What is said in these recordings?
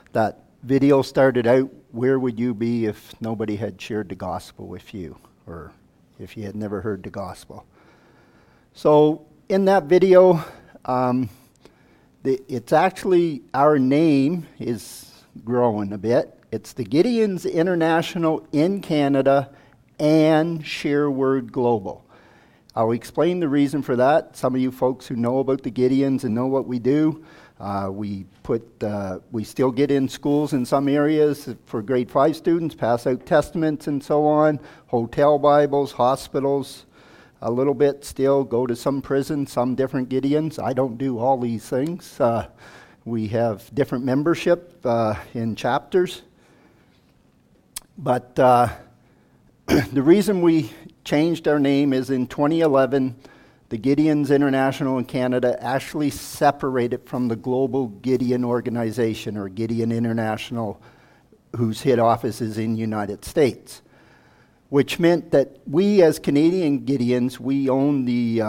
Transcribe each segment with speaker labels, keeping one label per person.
Speaker 1: That video started out, where would you be if nobody had shared the gospel with you, or if you had never heard the gospel? So in that video, it's actually, our name is growing a bit. It's the Gideons International in Canada and Share Word Global. I'll explain the reason for that. Some of you folks who know about the Gideons and know what we do, we still get in schools in some areas for grade 5 students, pass out testaments and so on, hotel Bibles, hospitals, a little bit still, go to some prisons, some different Gideons. I don't do all these things. We have different membership in chapters. But the reason we changed our name is in 2011, the Gideons International in Canada actually separated from the Global Gideon Organization, or Gideon International, whose head office is in the United States, which meant that we as Canadian Gideons, we own the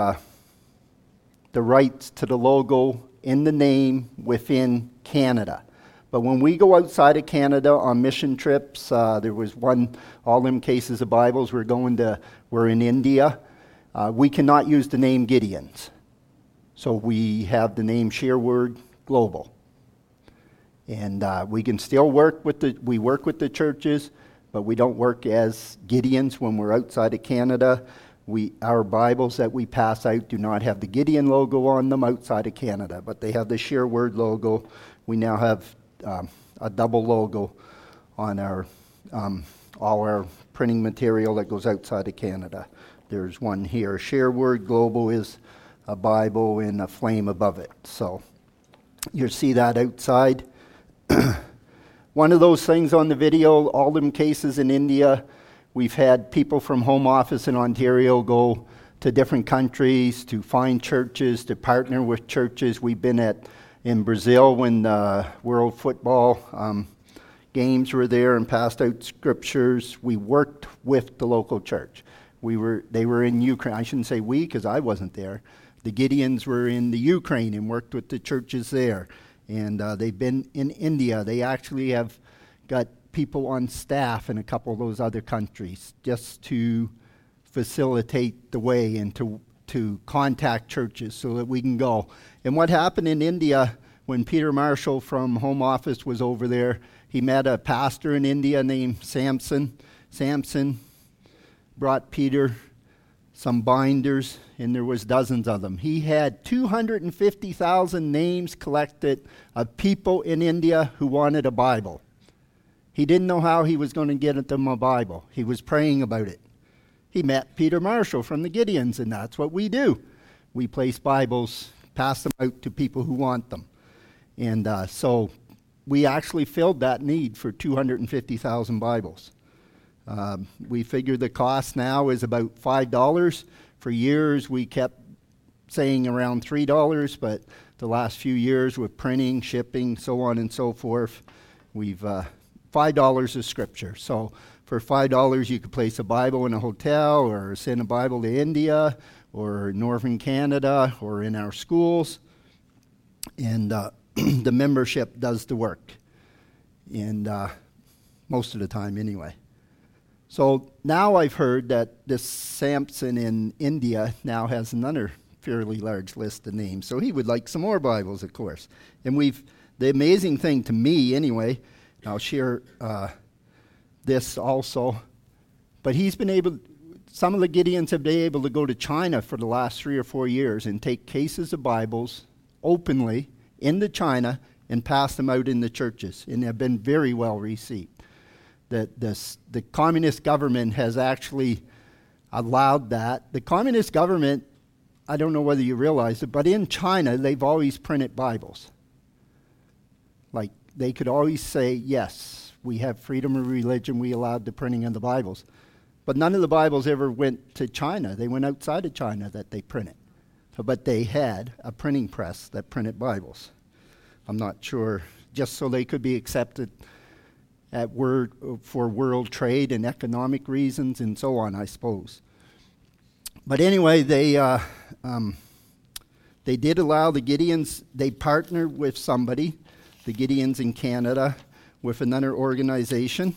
Speaker 1: rights to the logo in the name within Canada. But when we go outside of Canada on mission trips, there was one, all them cases of Bibles, we're in India. We cannot use the name Gideons. So we have the name Share Word Global. And we can still work with the churches, but we don't work as Gideons when we're outside of Canada. Our Bibles that we pass out do not have the Gideon logo on them outside of Canada, but they have the Share Word logo. We now have a double logo on all our printing material that goes outside of Canada. There's one here. Share Word Global is a Bible and a flame above it. So you'll see that outside. One of those things on the video, all them cases in India, we've had people from Home Office in Ontario go to different countries to find churches, to partner with churches. We've been in Brazil when the World Football Games were there and passed out scriptures. We worked with the local church. They were in Ukraine. I shouldn't say we, because I wasn't there. The Gideons were in the Ukraine and worked with the churches there. And they've been in India. They actually have got people on staff in a couple of those other countries just to facilitate the way and to contact churches so that we can go. And what happened in India when Peter Marshall from Home Office was over there, he met a pastor in India named Samson. Samson brought Peter some binders, and there was dozens of them. He had 250,000 names collected of people in India who wanted a Bible. He didn't know how he was going to get them a Bible. He was praying about it. He met Peter Marshall from the Gideons, and that's what we do. We place Bibles, pass them out to people who want them. And so we actually filled that need for 250,000 Bibles. We figure the cost now is about $5. For years, we kept saying around $3, but the last few years with printing, shipping, so on and so forth, we've $5 is scripture. So for $5, you could place a Bible in a hotel or send a Bible to India or northern Canada or in our schools. And the membership does the work. And most of the time anyway. So now I've heard that this Samson in India now has another fairly large list of names. So he would like some more Bibles, of course. And the amazing thing to me anyway, I'll share this also, but some of the Gideons have been able to go to China for the last 3 or 4 years and take cases of Bibles openly into China and pass them out in the churches, and have been very well received. The communist government has actually allowed that. The communist government, I don't know whether you realize it, but in China, they've always printed Bibles. Like, they could always say, yes, we have freedom of religion, we allowed the printing of the Bibles. But none of the Bibles ever went to China. They went outside of China that they printed. But they had a printing press that printed Bibles. I'm not sure, just so they could be accepted for world trade and economic reasons and so on, I suppose. But anyway, they did allow the Gideons, they partnered with somebody, the Gideons in Canada, with another organization.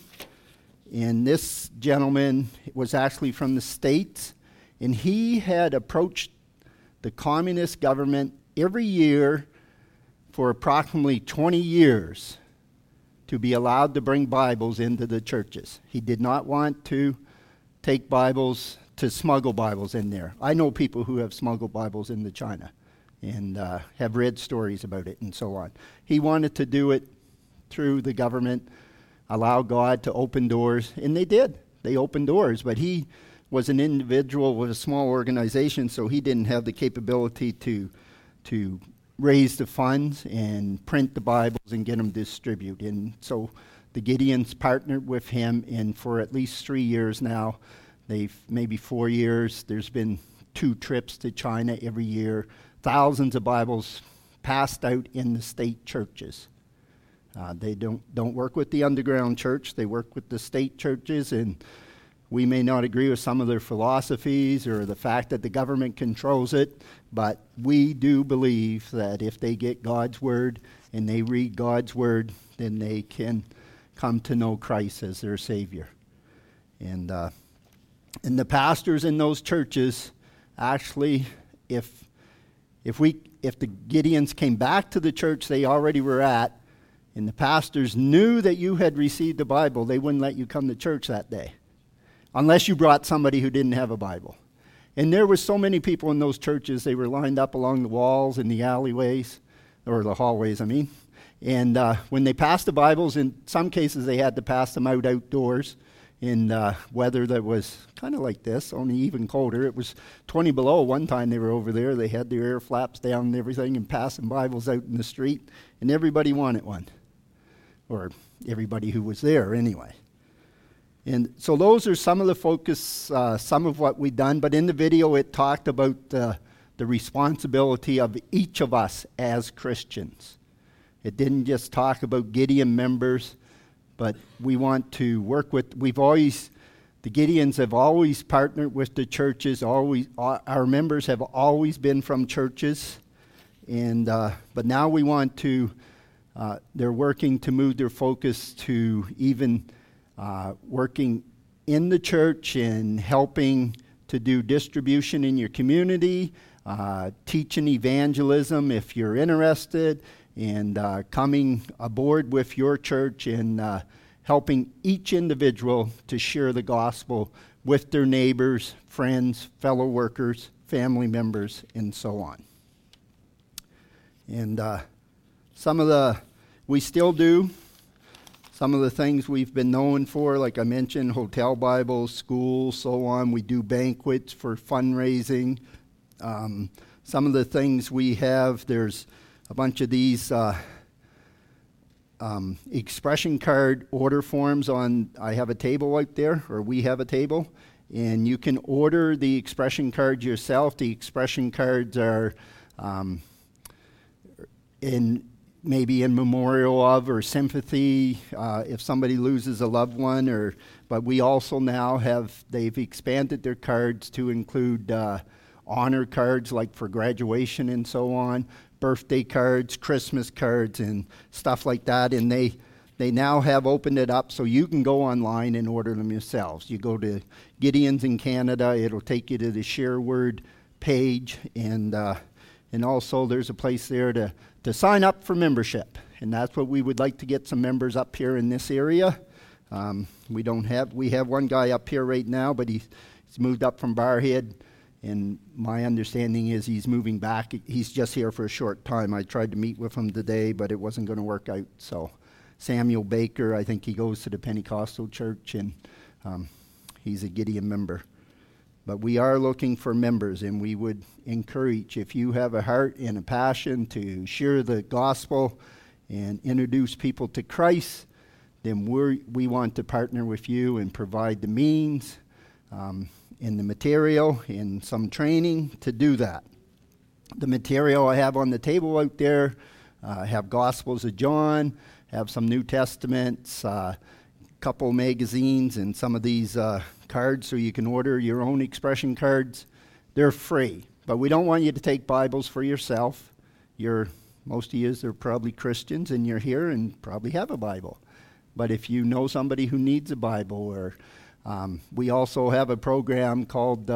Speaker 1: And this gentleman was actually from the States, and he had approached the communist government every year for approximately 20 years to be allowed to bring Bibles into the churches. He did not want to take Bibles, to smuggle Bibles in there. I know people who have smuggled Bibles into China and have read stories about it and so on. He wanted to do it through the government, allow God to open doors, and they did. They opened doors, but he was an individual with a small organization, so he didn't have the capability to raise the funds and print the Bibles and get them distributed. And so the Gideons partnered with him, and for at least 3 years now, maybe 4 years, there's been 2 trips to China every year, thousands of Bibles passed out in the state churches. They don't work with the underground church, they work with the state churches, and we may not agree with some of their philosophies or the fact that the government controls it, but we do believe that if they get God's word and they read God's word, then they can come to know Christ as their Savior. And the pastors in those churches, actually, if the Gideons came back to the church they already were at, and the pastors knew that you had received the Bible, they wouldn't let you come to church that day, unless you brought somebody who didn't have a Bible. And there were so many people in those churches, they were lined up along the walls and the alleyways, or the hallways, I mean. And when they passed the Bibles, in some cases they had to pass them out outdoors in weather that was kind of like this, only even colder. It was 20 below one time they were over there. They had their air flaps down and everything and passing Bibles out in the street, and everybody wanted one, or everybody who was there anyway. And so those are some of the focus, some of what we've done. But in the video, it talked about the responsibility of each of us as Christians. It didn't just talk about Gideon members, but we want to work with, the Gideons have always partnered with the churches. Our members have always been from churches. And but now we want to, they're working to move their focus to even working in the church and helping to do distribution in your community, teaching evangelism if you're interested, and coming aboard with your church and helping each individual to share the gospel with their neighbors, friends, fellow workers, family members, and so on. And we still do some of the things we've been known for, like I mentioned, hotel Bibles, schools, so on. We do banquets for fundraising. Some of the things we have, there's a bunch of these expression card order forms I have a table out there, or we have a table, and you can order the expression cards yourself. The expression cards are maybe in memorial of or sympathy if somebody loses a loved one, but we also now they've expanded their cards to include honor cards like for graduation and so on, birthday cards, Christmas cards, and stuff like that. And they now have opened it up so you can go online and order them yourselves. You go to Gideons in Canada, it'll take you to the Shareword page, and also there's a place there to sign up for membership. And that's what we would like to get some members up here in this area. We have one guy up here right now, but he's moved up from Barrhead. And my understanding is he's moving back. He's just here for a short time. I tried to meet with him today, but it wasn't going to work out. So Samuel Baker, I think he goes to the Pentecostal church, and he's a Gideon member. But we are looking for members, and we would encourage, if you have a heart and a passion to share the gospel and introduce people to Christ, then we want to partner with you and provide the means, in the material, in some training to do that. The material I have on the table out there, have Gospels of John, have some New Testaments, couple magazines, and some of these cards so you can order your own expression cards. They're free, but we don't want you to take Bibles for yourself. Most of you are probably Christians, and you're here and probably have a Bible. But if you know somebody who needs a Bible, or we also have a program called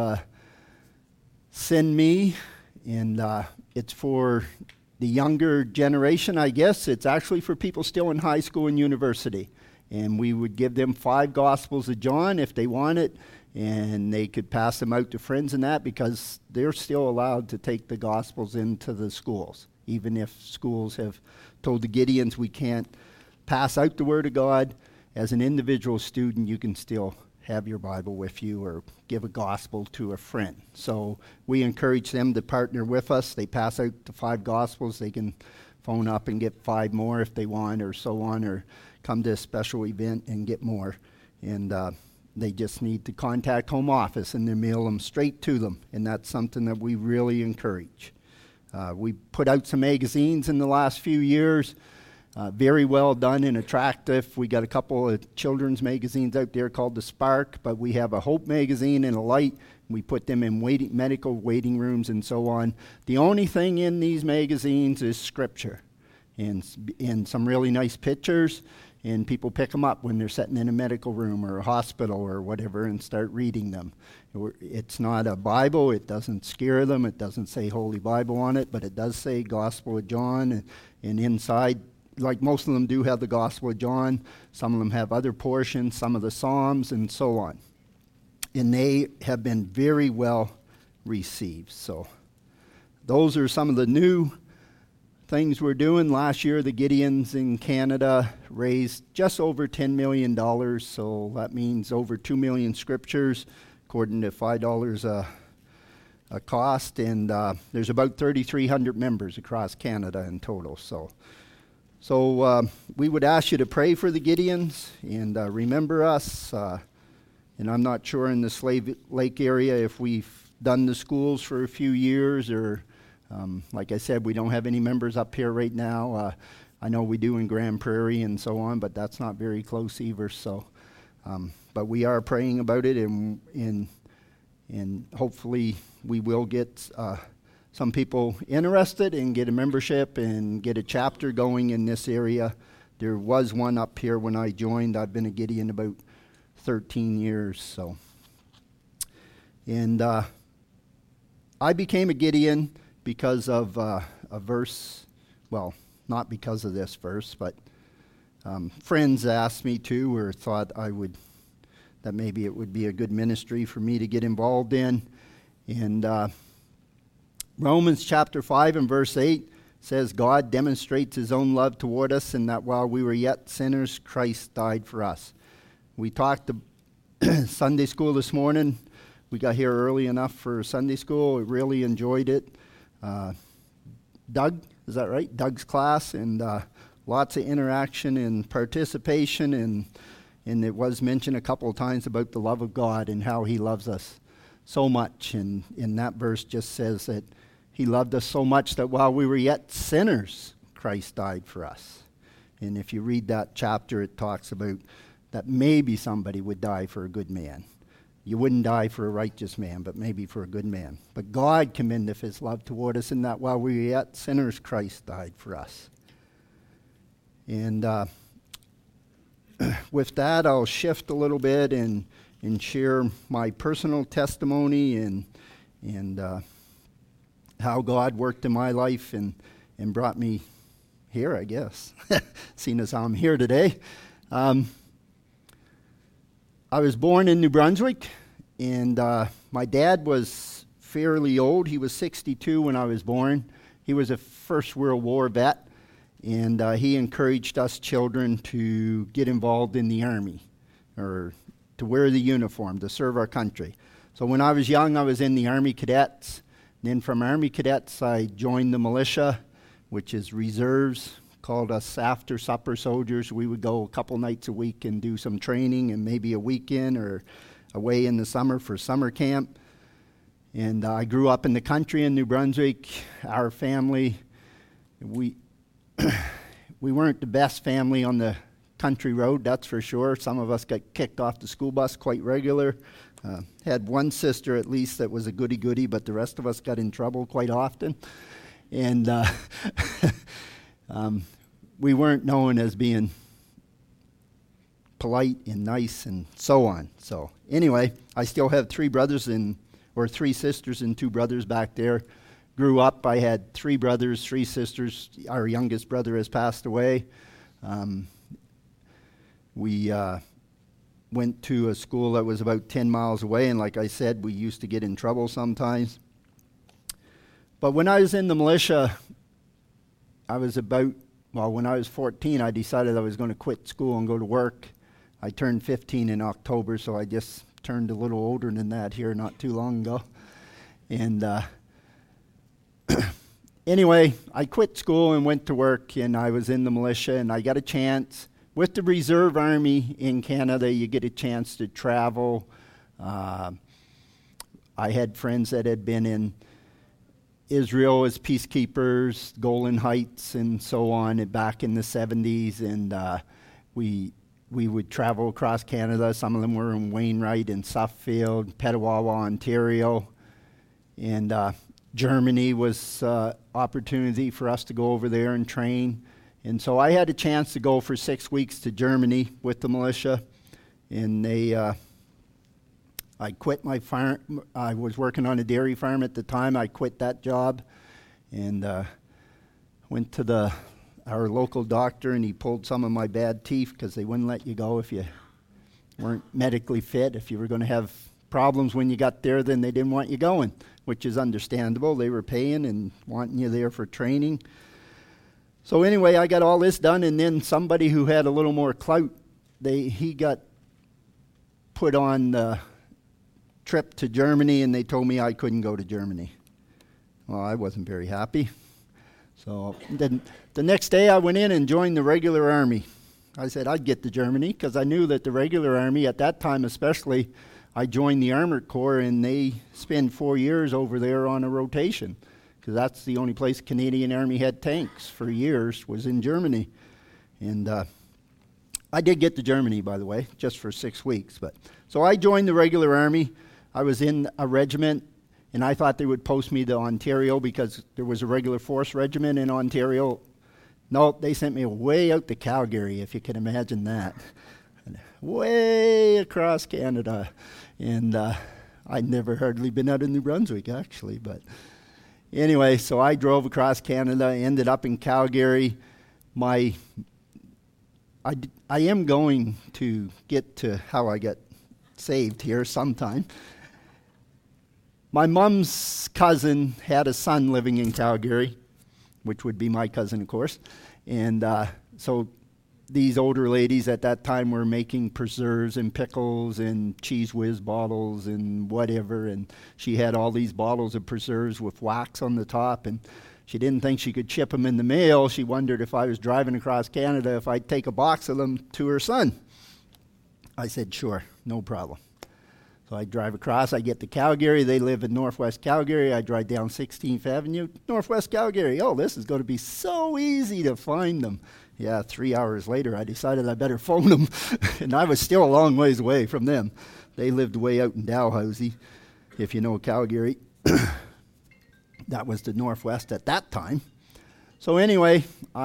Speaker 1: Send Me, and it's for the younger generation, I guess. It's actually for people still in high school and university. And we would give them 5 Gospels of John if they want it, and they could pass them out to friends and that, because they're still allowed to take the Gospels into the schools. Even if schools have told the Gideons we can't pass out the Word of God, as an individual student, you can still have your Bible with you or give a gospel to a friend. So we encourage them to partner with us. They pass out the 5 Gospels. They can phone up and get 5 more if they want, or so on, or come to a special event and get more. And they just need to contact home office, and they mail them straight to them. And that's something that we really encourage. We put out some magazines in the last few years. Very well done and attractive. We got a couple of children's magazines out there called The Spark, but we have a Hope magazine and a Light. We put them in medical waiting rooms and so on. The only thing in these magazines is scripture and some really nice pictures, and people pick them up when they're sitting in a medical room or a hospital or whatever and start reading them. It's not a Bible. It doesn't scare them. It doesn't say Holy Bible on it, but it does say Gospel of John, and inside, like most of them do have the Gospel of John. Some of them have other portions, some of the Psalms, and so on. And they have been very well received. So those are some of the new things we're doing. Last year, the Gideons in Canada raised just over $10 million. So that means over 2 million scriptures, according to $5 a cost. And there's about 3,300 members across Canada in total. So we would ask you to pray for the Gideons and remember us. And I'm not sure in the Slave Lake area if we've done the schools for a few years, or like I said, we don't have any members up here right now. I know we do in Grand Prairie and so on, but that's not very close either. So, but we are praying about it, and hopefully we will get some people interested and get a membership and get a chapter going in this area. There was one up here when I joined. I've been a Gideon about 13 years. So, and I became a Gideon because of a verse. Well, not because of this verse, but friends asked me to, or thought that maybe it would be a good ministry for me to get involved in. And Romans chapter 5 and verse 8 says, God demonstrates his own love toward us, in that while we were yet sinners, Christ died for us. We talked to Sunday school this morning. We got here early enough for Sunday school. We really enjoyed it. Doug, is that right? Doug's class, and lots of interaction and participation, and it was mentioned a couple of times about the love of God and how he loves us so much. And in that verse just says that he loved us so much that while we were yet sinners, Christ died for us. And if you read that chapter, it talks about that maybe somebody would die for a good man. You wouldn't die for a righteous man, but maybe for a good man. But God commendeth his love toward us, in that while we were yet sinners, Christ died for us. And with that, I'll shift a little bit and share my personal testimony and how God worked in my life and brought me here, I guess, seeing as I'm here today. I was born in New Brunswick, and my dad was fairly old. He was 62 when I was born. He was a First World War vet, and he encouraged us children to get involved in the Army, or to wear the uniform, to serve our country. So when I was young, I was in the Army Cadets. Then from Army Cadets, I joined the militia, which is reserves, called us after supper soldiers. We would go a couple nights a week and do some training, and maybe a weekend or away in the summer for summer camp. And I grew up in the country in New Brunswick. Our family, we weren't the best family on the country road, that's for sure. Some of us got kicked off the school bus quite regular. Had one sister at least that was a goody-goody, but the rest of us got in trouble quite often. And we weren't known as being polite and nice and so on. So anyway, I still have three sisters and two brothers back there. Grew up, I had 3 brothers, 3 sisters. Our youngest brother has passed away. We went to a school that was about 10 miles away, and like I said, we used to get in trouble sometimes. But when I was in the militia, when I was 14, I decided I was going to quit school and go to work. I turned 15 in October, so I just turned a little older than that here not too long ago. And anyway, I quit school and went to work, and I was in the militia, and I got a chance. With the Reserve Army in Canada, you get a chance to travel. I had friends that had been in Israel as peacekeepers, Golan Heights, and so on, and back in the 70s, and we would travel across Canada. Some of them were in Wainwright and Suffield, Petawawa, Ontario, and Germany was opportunity for us to go over there and train. And so I had a chance to go for 6 weeks to Germany with the militia, and I quit my farm. I was working on a dairy farm at the time. I quit that job and went to our local doctor, and he pulled some of my bad teeth because they wouldn't let you go if you weren't medically fit. If you were going to have problems when you got there, then they didn't want you going, which is understandable. They were paying and wanting you there for training. So anyway, I got all this done, and then somebody who had a little more clout, he got put on the trip to Germany, and they told me I couldn't go to Germany. Well, I wasn't very happy. So then the next day I went in and joined the regular army. I said I'd get to Germany because I knew that the regular army, at that time especially, I joined the Armored Corps, and they spend 4 years over there on a rotation, because that's the only place Canadian Army had tanks for years, was in Germany. And I did get to Germany, by the way, just for 6 weeks. So I joined the regular army. I was in a regiment, and I thought they would post me to Ontario because there was a regular force regiment in Ontario. No, they sent me way out to Calgary, if you can imagine that. Way across Canada. And I'd never hardly been out of New Brunswick, actually, but anyway, so I drove across Canada, ended up in Calgary. I am going to get to how I got saved here sometime. My mom's cousin had a son living in Calgary, which would be my cousin, of course. And so these older ladies at that time were making preserves and pickles and Cheese Whiz bottles and whatever, and she had all these bottles of preserves with wax on the top, and she didn't think she could ship them in the mail. She wondered if I was driving across Canada if I'd take a box of them to her son. I said, sure, no problem. So I drive across, I get to Calgary. They live in Northwest Calgary. I drive down 16th Avenue, Northwest Calgary. Oh, this is going to be so easy to find them. Yeah, 3 hours later, I decided I better phone them, and I was still a long ways away from them. They lived way out in Dalhousie, if you know Calgary. That was the Northwest at that time. So anyway,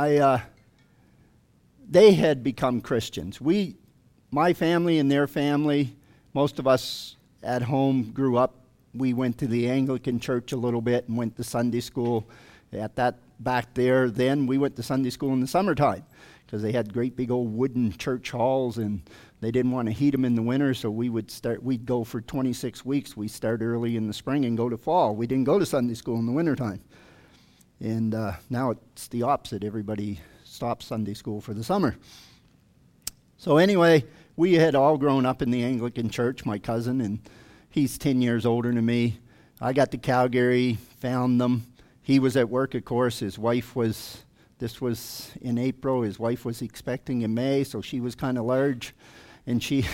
Speaker 1: they had become Christians. My family and their family, most of us at home grew up. We went to the Anglican church a little bit and went to Sunday school. Back there, then we went to Sunday school in the summertime because they had great big old wooden church halls, and they didn't want to heat them in the winter, so we'd go for 26 weeks. We start early in the spring and go to fall. We didn't go to Sunday school in the wintertime. And now it's the opposite. Everybody stops Sunday school for the summer. So anyway, we had all grown up in the Anglican church, my cousin, and he's 10 years older than me. I got to Calgary, found them. He was at work, of course. This was in April. His wife was expecting in May, so she was kind of large. And she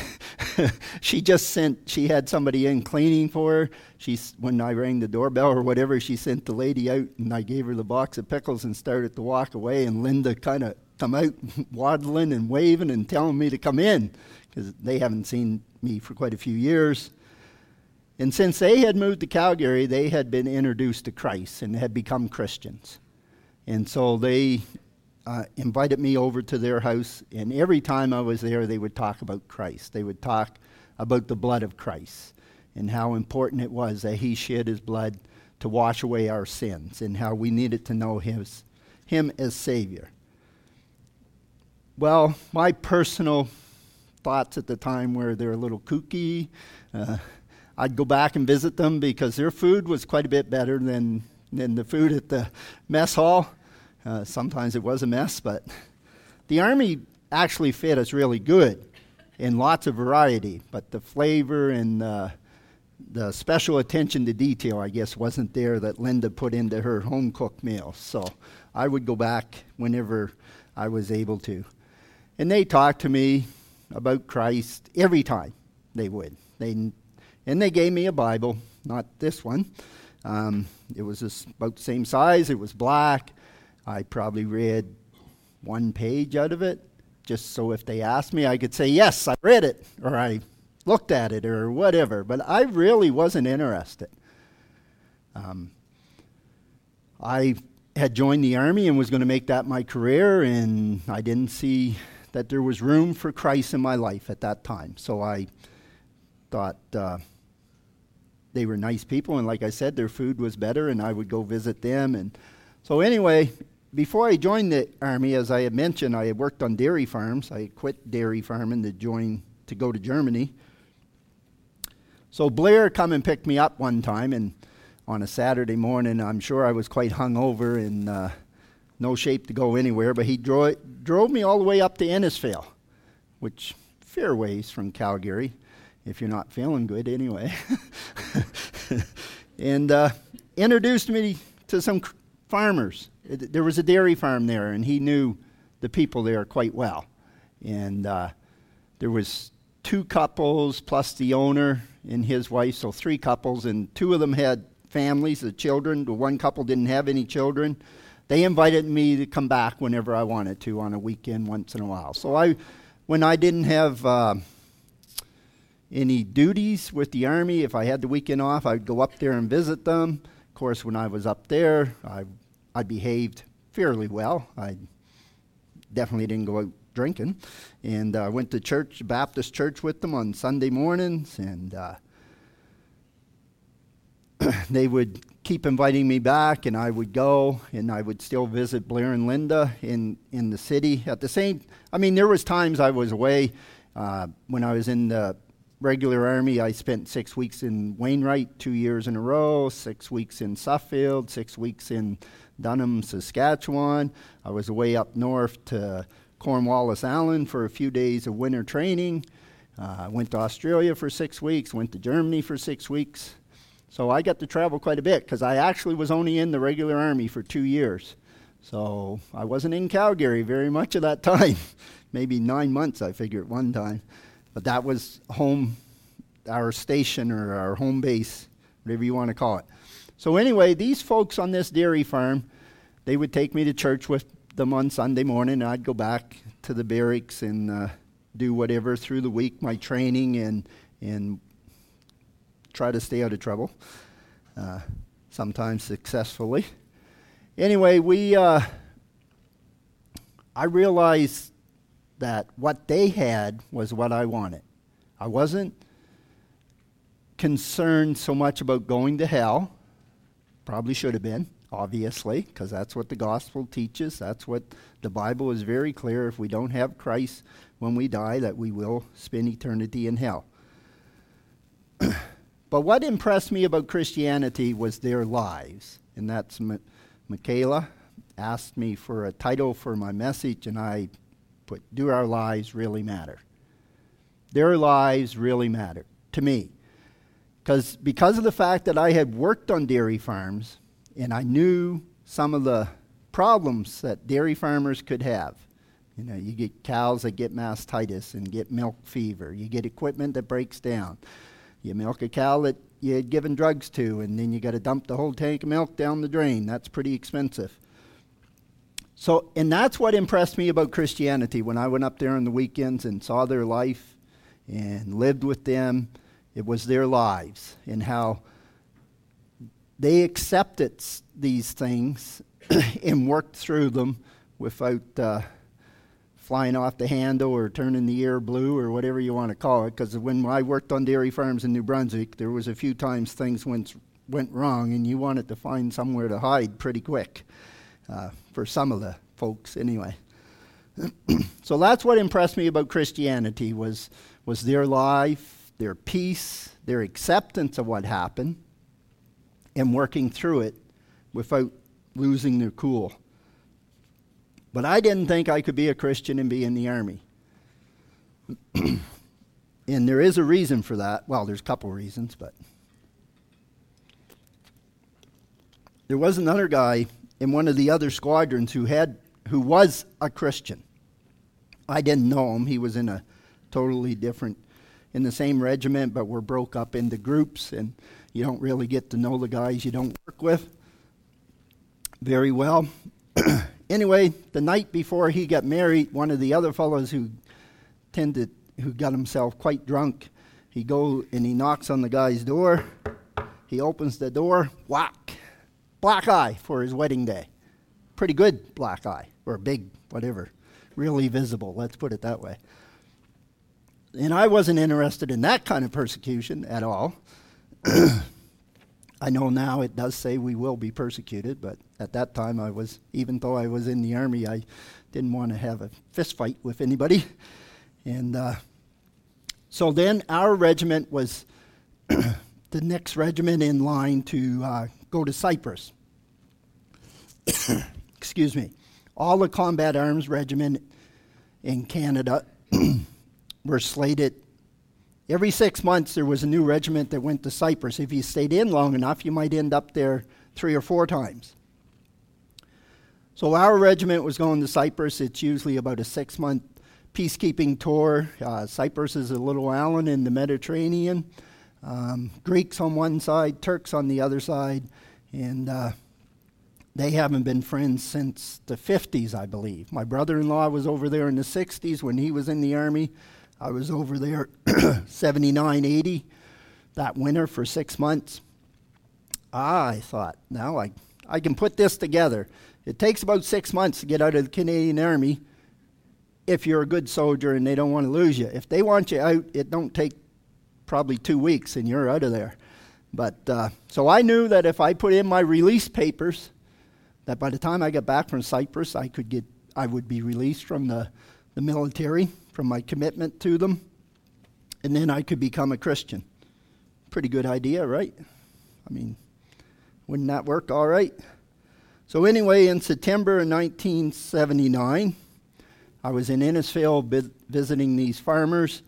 Speaker 1: she had somebody in cleaning for her. When I rang the doorbell or whatever, she sent the lady out, and I gave her the box of pickles and started to walk away. And Linda kind of come out waddling and waving and telling me to come in because they haven't seen me for quite a few years. And since they had moved to Calgary, they had been introduced to Christ and had become Christians. And so they invited me over to their house, and every time I was there, they would talk about Christ. They would talk about the blood of Christ and how important it was that he shed his blood to wash away our sins and how we needed to know him as Savior. Well, my personal thoughts at the time were they're a little kooky. I'd go back and visit them because their food was quite a bit better than the food at the mess hall. Sometimes it was a mess, but the Army actually fed us really good in lots of variety, but the flavor and the special attention to detail, I guess, wasn't there that Linda put into her home-cooked meals. So I would go back whenever I was able to. And they talked to me about Christ every time they would. And they gave me a Bible, not this one. It was about the same size. It was black. I probably read one page out of it, just so if they asked me, I could say, yes, I read it, or I looked at it, or whatever. But I really wasn't interested. I had joined the Army and was going to make that my career, and I didn't see that there was room for Christ in my life at that time. So I thought they were nice people, and like I said, their food was better, and I would go visit them. And so anyway, before I joined the Army, as I had mentioned, I had worked on dairy farms. I quit dairy farming to go to Germany. So Blair come and picked me up one time, and on a Saturday morning, I'm sure I was quite hungover and no shape to go anywhere, but he drove me all the way up to Innisfail, which fair ways from Calgary, if you're not feeling good anyway. And introduced me to some farmers. There was a dairy farm there, and he knew the people there quite well. And there was 2 couples plus the owner and his wife, so 3 couples, and 2 of them had families, the children. The one couple didn't have any children. They invited me to come back whenever I wanted to on a weekend once in a while. So when I didn't have any duties with the Army, if I had the weekend off, I'd go up there and visit them. Of course, when I was up there, I behaved fairly well. I definitely didn't go out drinking. And I went to church, Baptist church with them on Sunday mornings, and they would keep inviting me back, and I would go, and I would still visit Blair and Linda in the city. At the same, there was times I was away. When I was in the regular Army, I spent 6 weeks in Wainwright, 2 years in a row, 6 weeks in Suffield, 6 weeks in Dunham, Saskatchewan. I was away up north to Cornwallis Island for a few days of winter training. Went to Australia for 6 weeks, went to Germany for 6 weeks. So I got to travel quite a bit because I actually was only in the regular Army for 2 years. So I wasn't in Calgary very much of that time. Maybe 9 months, I figure, at one time. But that was home, our station or our home base, whatever you want to call it. So anyway, these folks on this dairy farm, they would take me to church with them on Sunday morning, and I'd go back to the barracks and do whatever through the week, my training, and try to stay out of trouble, sometimes successfully. Anyway, I realized that what they had was what I wanted. I wasn't concerned so much about going to hell. Probably should have been, obviously, because that's what the gospel teaches. That's what the Bible is very clear. If we don't have Christ when we die, that we will spend eternity in hell. But what impressed me about Christianity was their lives. And that's Michaela asked me for a title for my message, and I put, "Do Our Lives Really Matter?" Their lives really matter to me. Because of the fact that I had worked on dairy farms, and I knew some of the problems that dairy farmers could have. You know, you get cows that get mastitis and get milk fever. You get equipment that breaks down. You milk a cow that you had given drugs to, and then you got to dump the whole tank of milk down the drain. That's pretty expensive. So, and that's what impressed me about Christianity when I went up there on the weekends and saw their life and lived with them. It was their lives and how they accepted these things and worked through them without flying off the handle or turning the ear blue or whatever you want to call it. Because when I worked on dairy farms in New Brunswick, there was a few times things went wrong, and you wanted to find somewhere to hide pretty quick, for some of the folks anyway. So that's what impressed me about Christianity was their life, their peace, their acceptance of what happened, and working through it without losing their cool. But I didn't think I could be a Christian and be in the army. And there is a reason for that. Well, there's a couple reasons, but there was another guy in one of the other squadrons who was a Christian. I didn't know him. He was in a totally different, in the same regiment, but we're broke up into groups, and you don't really get to know the guys you don't work with very well. Anyway, the night before he got married, one of the other fellows who got himself quite drunk, he knocks on the guy's door. He opens the door, whack, black eye for his wedding day. Pretty good black eye, or big, whatever, really visible, let's put it that way. And I wasn't interested in that kind of persecution at all. I know now it does say we will be persecuted, but at that time even though I was in the army, I didn't want to have a fist fight with anybody. And so then our regiment was the next regiment in line to go to Cyprus. Excuse me. All the combat arms regiment in Canada were slated. Every 6 months there was a new regiment that went to Cyprus. If you stayed in long enough, you might end up there 3 or 4 times. So our regiment was going to Cyprus. It's usually about a 6-month peacekeeping tour. Cyprus is a little island in the Mediterranean. Greeks on one side, Turks on the other side, and they haven't been friends since the 50s, I believe. My brother-in-law was over there in the 60s when he was in the army. I was over there 79, 80, that winter for 6 months. I thought, now I can put this together. It takes about 6 months to get out of the Canadian Army if you're a good soldier and they don't want to lose you. If they want you out, it don't take probably 2 weeks and you're out of there. But so I knew that if I put in my release papers, that by the time I got back from Cyprus, I would be released from the military, from my commitment to them, and then I could become a Christian. Pretty good idea, right? I mean, wouldn't that work all right? So anyway, in September of 1979, I was in Innisfail visiting these farmers.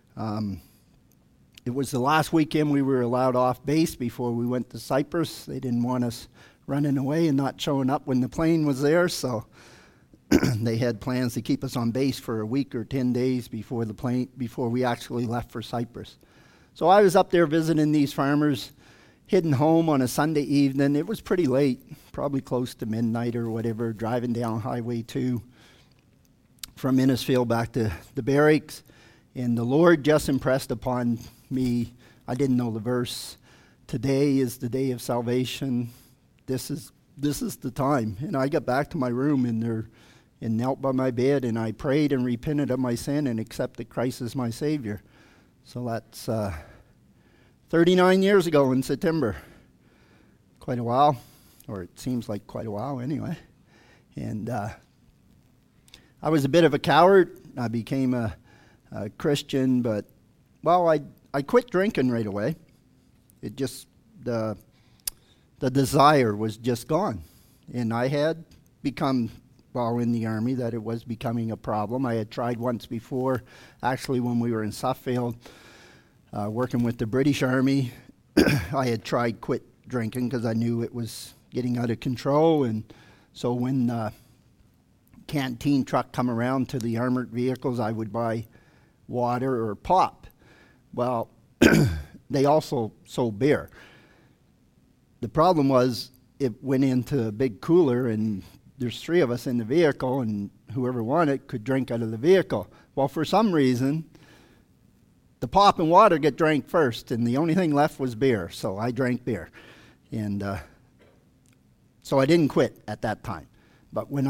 Speaker 1: It was the last weekend we were allowed off base before we went to Cyprus. They didn't want us running away and not showing up when the plane was there, so they had plans to keep us on base for a week or 10 days before we actually left for Cyprus. So I was up there visiting these farmers, heading home on a Sunday evening. It was pretty late, probably close to midnight or whatever, driving down Highway 2 from Innisfail back to the barracks. And the Lord just impressed upon me, I didn't know the verse, today is the day of salvation. This is the time. And I got back to my room and knelt by my bed, and I prayed and repented of my sin and accepted Christ as my Savior. So that's 39 years ago in September. Quite a while, or it seems like quite a while anyway. And I was a bit of a coward. I became a Christian, but, well, I quit drinking right away. It just, the desire was just gone. And I had become, while in the Army, that it was becoming a problem. I had tried once before, actually when we were in Suffield, working with the British Army. I had tried quit drinking because I knew it was getting out of control. And so when canteen truck come around to the armored vehicles, I would buy water or pop. Well, they also sold beer. The problem was it went into a big cooler, and there's 3 of us in the vehicle, and whoever wanted could drink out of the vehicle. Well, for some reason, the pop and water get drank first, and the only thing left was beer, so I drank beer. And so I didn't quit at that time. But when I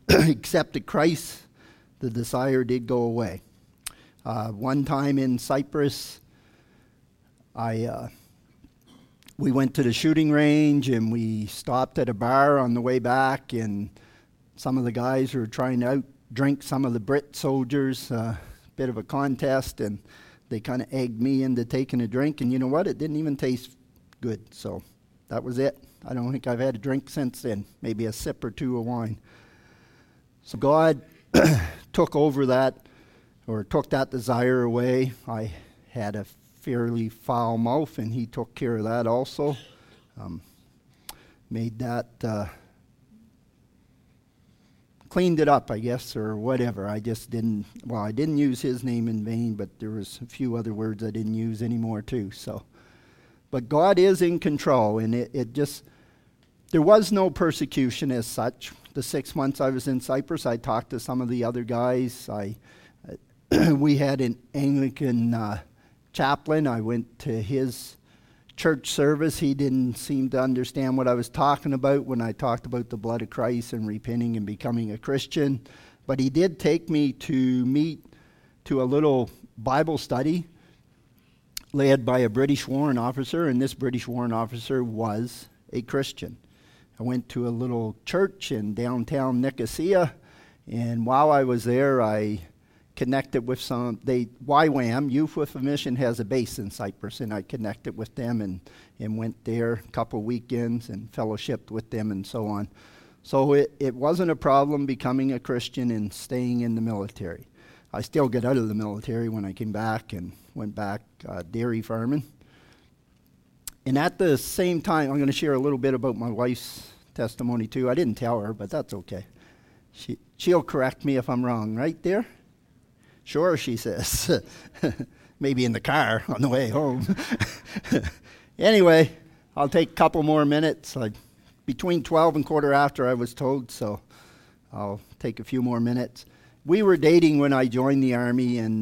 Speaker 1: accepted Christ, the desire did go away. One time in Cyprus, we went to the shooting range and we stopped at a bar on the way back, and some of the guys were trying to out-drink some of the Brit soldiers, bit of a contest, and they kind of egged me into taking a drink, and you know what? It didn't even taste good, so that was it. I don't think I've had a drink since then, maybe a sip or two of wine. So God took over that, or took that desire away. I had a fairly foul mouth, and he took care of that also. Made that, cleaned it up, I guess, or whatever. I didn't use his name in vain, but there was a few other words I didn't use anymore too. So, but God is in control, and there was no persecution as such. The 6 months I was in Cyprus, I talked to some of the other guys. We had an Anglican chaplain. I went to his church service. He didn't seem to understand what I was talking about when I talked about the blood of Christ and repenting and becoming a Christian. But he did take me to meet to a little Bible study led by a British warrant officer, and this British warrant officer was a Christian. I went to a little church in downtown Nicosia, and while I was there, I connected with YWAM, Youth with a Mission, has a base in Cyprus, and I connected with them and went there a couple weekends and fellowshiped with them and so on. So it wasn't a problem becoming a Christian and staying in the military. I still got out of the military when I came back and went back dairy farming. And at the same time, I'm going to share a little bit about my wife's testimony too. I didn't tell her, but that's okay. She'll correct me if I'm wrong, right there? Sure, she says. Maybe in the car on the way home. Anyway, I'll take a couple more minutes. Between 12 and quarter after, I was told, so I'll take a few more minutes. We were dating when I joined the Army, and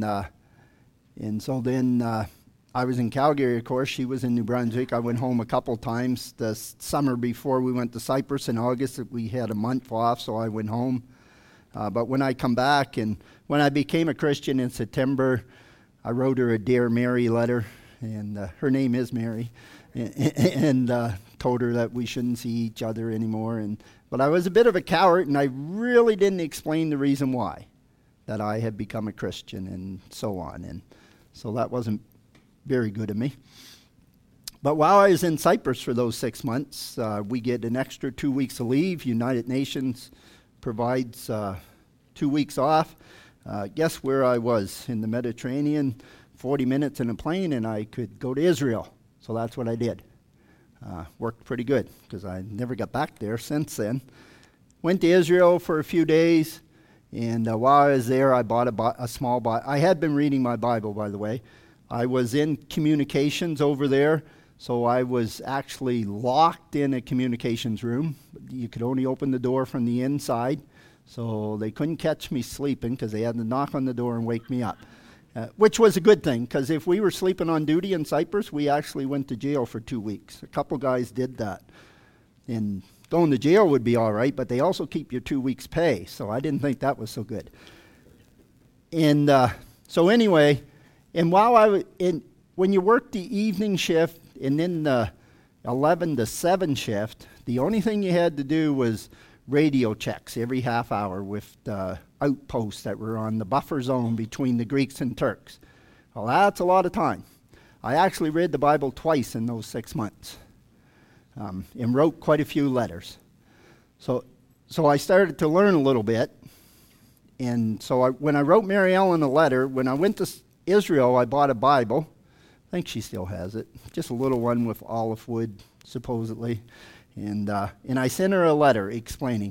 Speaker 1: so then I was in Calgary, of course. She was in New Brunswick. I went home a couple times. The summer before we went to Cyprus in August, we had a month off, so I went home. But when I come back, and when I became a Christian in September, I wrote her a Dear Mary letter, and her name is Mary, and told her that we shouldn't see each other anymore. But I was a bit of a coward, and I really didn't explain the reason why, that I had become a Christian and so on. And so that wasn't very good of me. But while I was in Cyprus for those 6 months, we get an extra 2 weeks of leave. United Nations provides 2 weeks off. Guess where I was? In the Mediterranean, 40 minutes in a plane, and I could go to Israel. So that's what I did. Worked pretty good, because I never got back there since then. Went to Israel for a few days, and while I was there, I bought a small Bible. I had been reading my Bible, by the way. I was in communications over there, so I was actually locked in a communications room. You could only open the door from the inside, so they couldn't catch me sleeping because they had to knock on the door and wake me up, which was a good thing, because if we were sleeping on duty in Cyprus, we actually went to jail for 2 weeks. A couple guys did that. And going to jail would be all right, but they also keep your 2 weeks' pay, so I didn't think that was so good. And so anyway, and while I was when you work the evening shift and then the 11 to 7 shift, the only thing you had to do was radio checks every half hour with the outposts that were on the buffer zone between the Greeks and Turks. Well, that's a lot of time. I actually read the Bible twice in those 6 months, and wrote quite a few letters. So I started to learn a little bit, and so when I wrote Mary Ellen a letter, when I went to Israel, I bought a Bible. I think she still has it. Just a little one with olive wood, supposedly. And I sent her a letter explaining.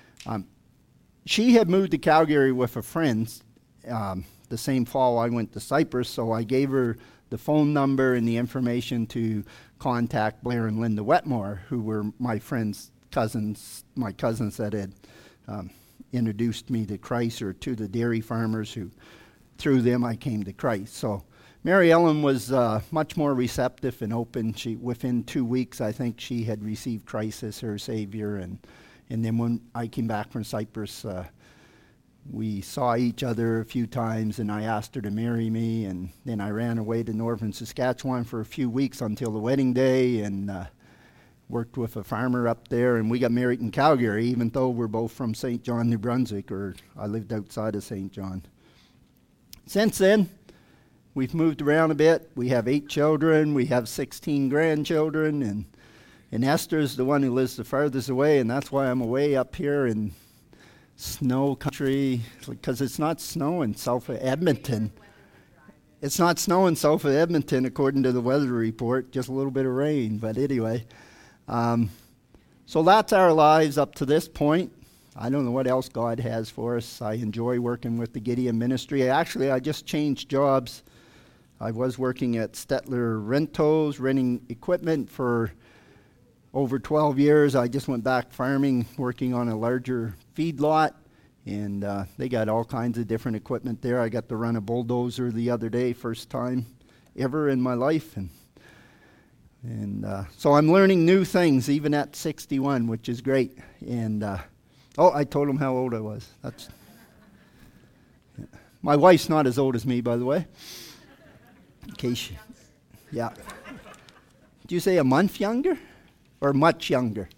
Speaker 1: She had moved to Calgary with a friend the same fall I went to Cyprus, so I gave her the phone number and the information to contact Blair and Linda Wetmore, who were my friend's cousins, my cousins that had introduced me to Christ, or to the dairy farmers who, through them, I came to Christ. So Mary Ellen was much more receptive and open. Within 2 weeks, I think she had received Christ as her Savior, And then when I came back from Cyprus, we saw each other a few times, and I asked her to marry me, and then I ran away to northern Saskatchewan for a few weeks until the wedding day, and worked with a farmer up there, and we got married in Calgary, even though we're both from St. John, New Brunswick, or I lived outside of St. John. Since then, we've moved around a bit. We have 8 children, we have 16 grandchildren, and Esther's the one who lives the farthest away, and that's why I'm away up here in snow country, because it's not snowing south of Edmonton. It's not snowing south of Edmonton according to the weather report, just a little bit of rain, but anyway. So that's our lives up to this point. I don't know what else God has for us. I enjoy working with the Gideon ministry. Actually, I just changed jobs. I was working at Stettler Rentos, renting equipment for over 12 years. I just went back farming, working on a larger feedlot, and they got all kinds of different equipment there. I got to run a bulldozer the other day, first time ever in my life, and so I'm learning new things even at 61, which is great. And I told them how old I was. My wife's not as old as me, by the way. In case you, yeah. Did you say a month younger or much younger?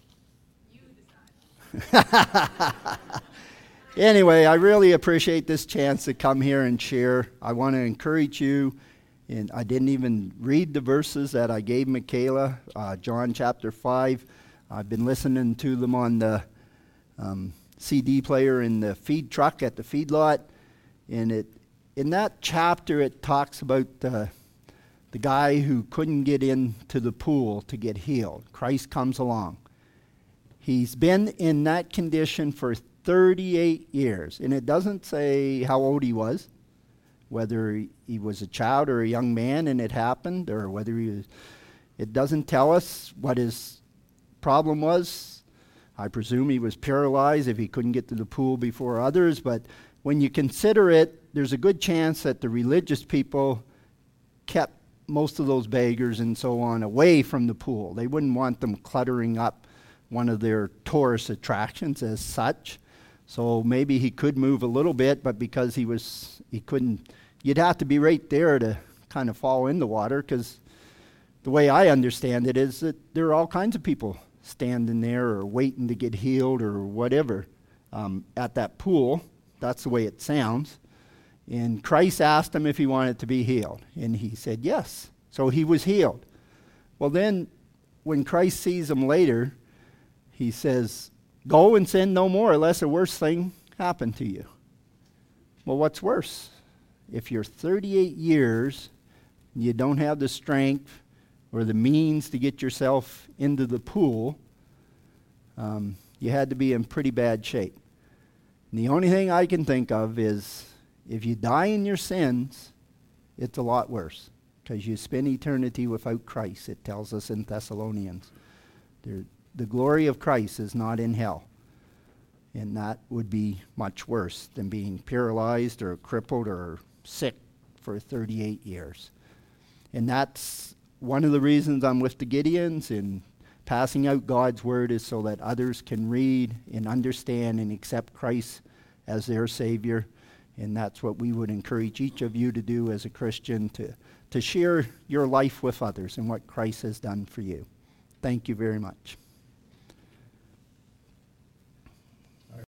Speaker 1: You decide. Anyway, I really appreciate this chance to come here and share. I want to encourage you. And I didn't even read the verses that I gave Michaela, John chapter 5. I've been listening to them on the CD player in the feed truck at the feedlot. And in that chapter, it talks about the guy who couldn't get into the pool to get healed. Christ comes along. He's been in that condition for 38 years. And it doesn't say how old he was, whether he was a child or a young man and it happened, or whether it doesn't tell us what his problem was. I presume he was paralyzed if he couldn't get to the pool before others, but when you consider it, there's a good chance that the religious people kept most of those beggars and so on away from the pool. They wouldn't want them cluttering up one of their tourist attractions as such. So maybe he could move a little bit, but because he couldn't, you'd have to be right there to kind of fall in the water, because the way I understand it is that there are all kinds of people standing there or waiting to get healed or whatever at that pool. That's the way it sounds. And Christ asked him if he wanted to be healed, and he said yes. So he was healed. Well, then when Christ sees him later, he says, "Go and sin no more, unless a worse thing happened to you." Well, what's worse? If you're 38 years, and you don't have the strength or the means to get yourself into the pool, you had to be in pretty bad shape. And the only thing I can think of is if you die in your sins, it's a lot worse, because you spend eternity without Christ, it tells us in Thessalonians. The glory of Christ is not in hell. And that would be much worse than being paralyzed or crippled or sick for 38 years. And that's one of the reasons I'm with the Gideons, and passing out God's word is so that others can read and understand and accept Christ as their Savior. And that's what we would encourage each of you to do as a Christian, to share your life with others and what Christ has done for you. Thank you very much.